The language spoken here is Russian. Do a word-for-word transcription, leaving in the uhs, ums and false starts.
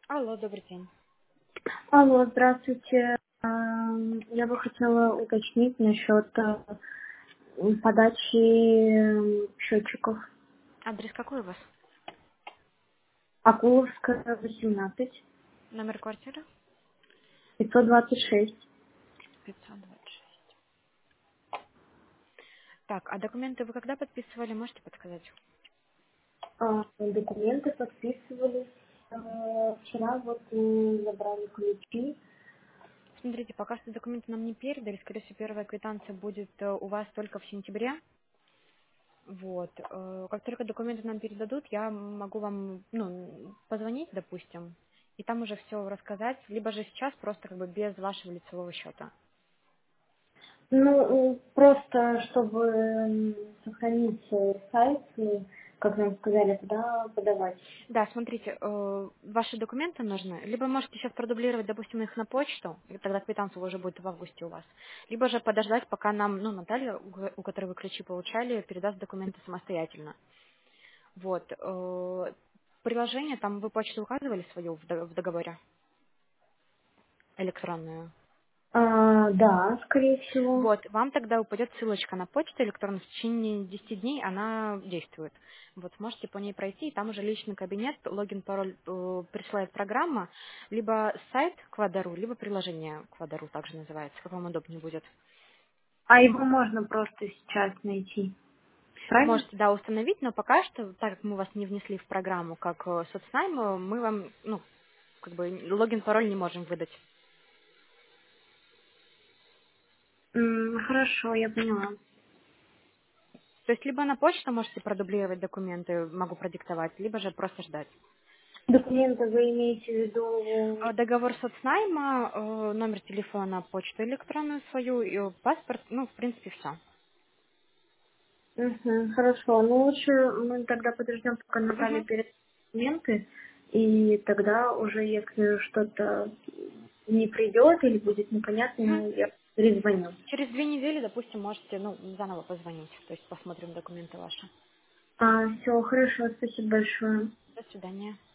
Алло, добрый день. Алло, здравствуйте. Ам, Я бы хотела уточнить насчет э, подачи м, счетчиков. Адрес какой у вас? Акуловская, восемнадцать, Номер квартиры? пятьсот двадцать шесть. пятьсот двадцать шесть. Так, а документы вы когда подписывали, можете подсказать? А, Документы подписывались. э, Вчера вот м, забрали ключи. Смотрите, пока что документы нам не передали. Скорее всего, первая квитанция будет э, у вас только в сентябре. Вот. э, Как только документы нам передадут, я могу вам, ну, позвонить, допустим, и там уже все рассказать, либо же сейчас просто как бы без вашего лицевого счета. Ну, м, просто чтобы м, сохранить э, сайт, э, как нам сказали, туда подавать. Да, смотрите, э, ваши документы нужны. Либо можете сейчас продублировать, допустим, их на почту, и тогда квитанция уже будет в августе у вас. Либо же подождать, пока нам, ну, Наталья, у ко- у которой вы ключи получали, передаст документы самостоятельно. Вот. э, Приложение, там вы почту указывали свою в до- в договоре электронную? А, да, скорее всего. Вот, вам тогда упадет ссылочка на почту электронную, в течение десяти дней она действует. Вот, сможете по ней пройти, и там уже личный кабинет, логин, пароль э, присылает программа, либо сайт Квадару, либо приложение Квадару также называется, как вам удобнее будет. А его можно просто сейчас найти. Правильно? Можете, да, установить, но пока что, так как мы вас не внесли в программу как э, соцнайм, э, мы вам, ну, как бы логин, пароль не можем выдать. М, Хорошо, я поняла. То есть либо на почту можете продублировать документы, могу продиктовать, либо же просто ждать. Документы вы имеете в виду? А, Договор соцнайма, э, номер телефона, почту электронную свою, и э, паспорт, ну, в принципе, все. Мгм, хорошо. Ну, лучше мы тогда подождем, пока Наталья Угу, передаст документы, и тогда уже, если что-то не придет или будет угу. непонятно, я перезвоню. Через две недели, допустим, можете, ну, заново позвонить, то есть посмотрим документы ваши. А, все, хорошо, спасибо большое. До свидания.